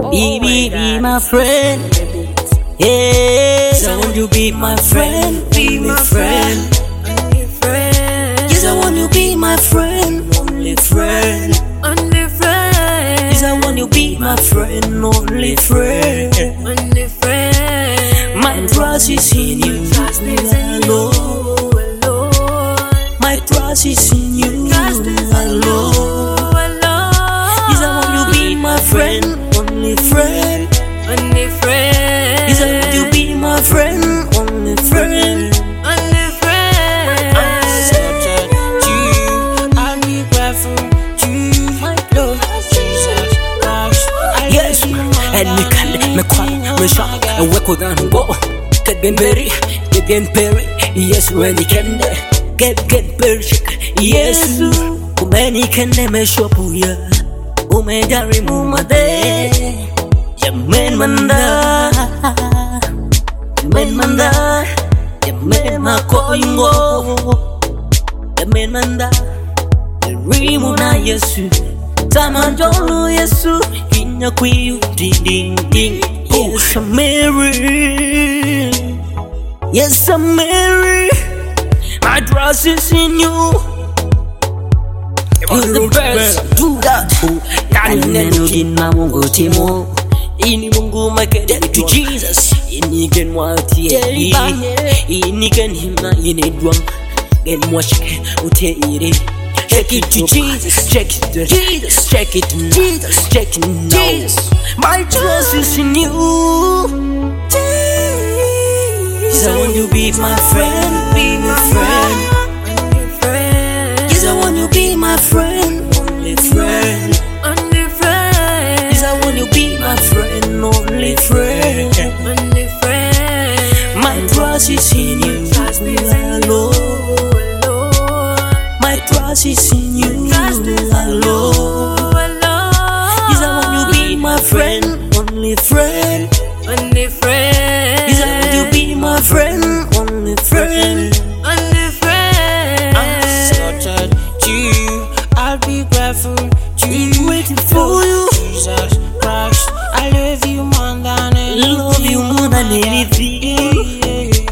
Baby, be my friend. Yes, I want you to be my friend. Be my friend. Yes, I want you to be my friend. Only friend. Only friend. Yes, I want you to be my friend. Only friend. Only friend. My trust is in you alone. My trust is in you alone. Yes, I want you to be my friend. Only friend. Only friend. Yes, I want you to be my friend. Only friend. Only friend. I'll be grateful to you, my Lord Jesus Christ. Yes, and me can me cry, me shout, and we could not go. Get berry, yes, when he can get berry, yes, many can me shop ya, me dari mumade, men manda, men makoingo, men manda, rimuna yesu, tamanjolo yesu, kinya kuyu ding ding. Yes, I'm Mary. Yes, I'm Mary. My trust is in you. You're the best. Do that. Neno kina Mungu timo. Ini Mungu makede to Jesus. Ini gen wati. Ini gen hima ini drum. Gen mwashike ute ire. Check it to Jesus. Check it to Jesus. Check it to Jesus. Check it to Jesus. My trust is in you. Yes, I want you to be my friend. Be my friend. Only friend. Yes, I want you to be my friend. Only friend. Only friend. Yes, I want you to be my friend. Only friend. Only friend. My trust is in you alone. My trust is in you alone. Yes, I want you to be my friend. Only friend. Only friend. Yes, I want you to be my friend. Only friend. Only friend. I'm so tired to you. I'll be grateful to you. Waiting for you. Jesus Christ, I love you more than anything. Love you more than anything.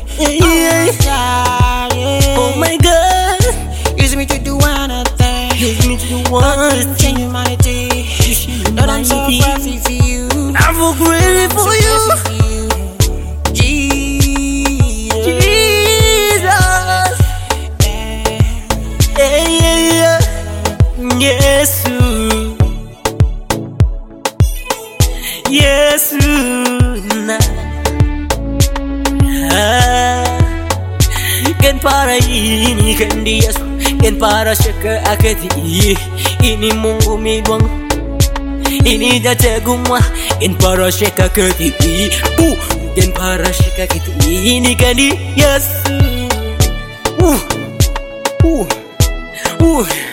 Oh my God. Use me to do anything. Use me to do one Change my day. Lord, I'm so grateful for you. I'm so grateful for you. Jesus. Yes, yes, Ken para ini ken dia, ken para shaka akati ini Mungu midwang ini jategumwa ken para shaka akati ken para shaka akati ini kan dia yes